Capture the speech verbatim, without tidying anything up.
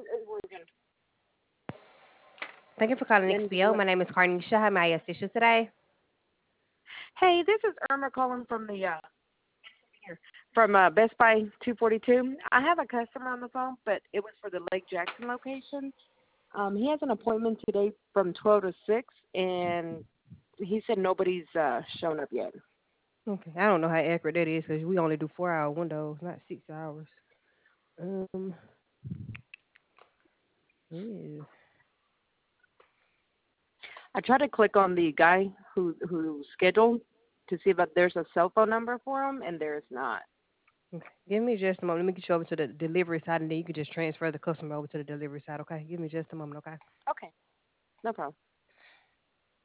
Thank you for calling Then X P O. My name is Carnisha. How may I assist you today? Hey, this is Irma calling from the uh here from uh, Best Buy two forty-two. I have a customer on the phone, but it was for the Lake Jackson location. Um, he has an appointment today from twelve to six, and he said nobody's uh, shown up yet. Okay, I don't know how accurate that is because we only do four hour windows, not six hours. Um, ew. I tried to click on the guy who who scheduled to see if there's a cell phone number for him, and there's not. Okay, give me just a moment. Let me get you over to the delivery side, and then you can just transfer the customer over to the delivery side. Okay, give me just a moment. Okay. Okay, no problem.